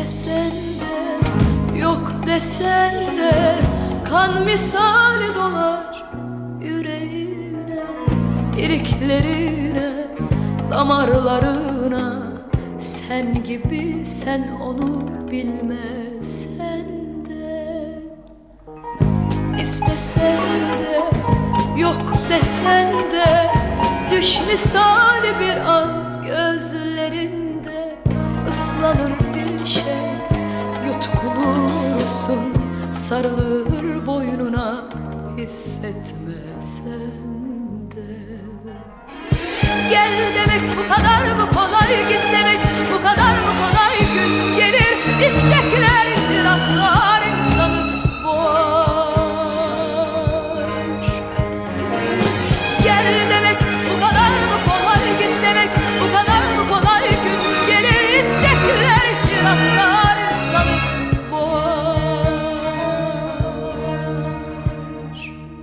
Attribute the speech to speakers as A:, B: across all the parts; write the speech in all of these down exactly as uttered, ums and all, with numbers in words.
A: İstesen de yok desen de kan misali dolar yüreğine, iliklerine, damarlarına. Sen gibi sen onu bilmesen de, istesen de yok desen de düş misali bir an gözlerinde. Islanır bir şey, yutkunursun, sarılır boynuna hissetmesen de. Gel demek bu kadar mı kolay, git demek bu kadar mı kolay. Gün gelir istekler rastlar insanı boğar. Gel demek bu kadar mı kolay, git demek bu kadar mı kolay. Gün gelir istekler rastlar insanı boğar.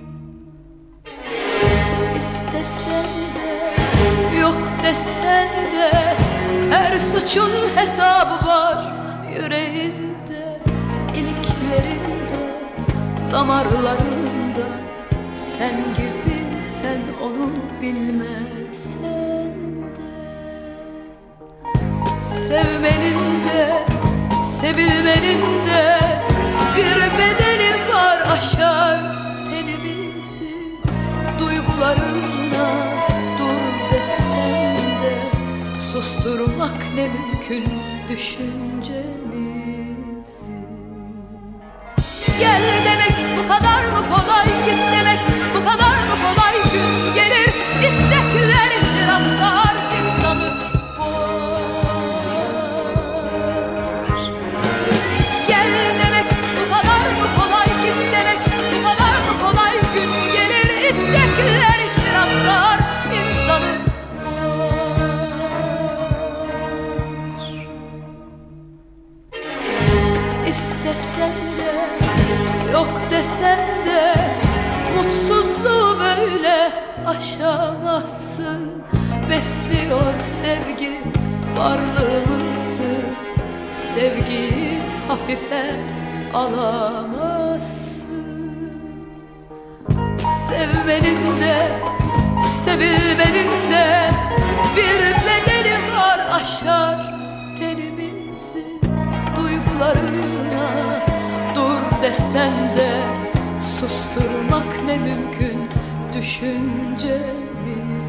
A: İstesen de yok desen de her suçun hesabı var yüreğinde, iliklerinde, damarlarında. Sen gibi sen onu bilmesen de, sevmenin de sevilmenin de bir bedeli var aşar tenimizi. Duygularına dur desen de susturmak ne mümkün düşüncemizi. Gel demek bu kadar mı kolay, git demek bu kadar mı kolay. Gün gelir istekler rastlar insanı boğar. Gel demek bu kadar mı kolay, git demek bu kadar mı kolay. Gün gelir istekler rastlar insanı boğar. İstesen de yok desen de mutsuzluğu böyle aşamazsın. Besliyor sevgi varlığımızı, sevgiyi hafife alamazsın. Sevmenin de sevilmenin de bir bedeli var aşar tenimizi. Duygularına dur desen de susturmak ne mümkün düşüncemizi.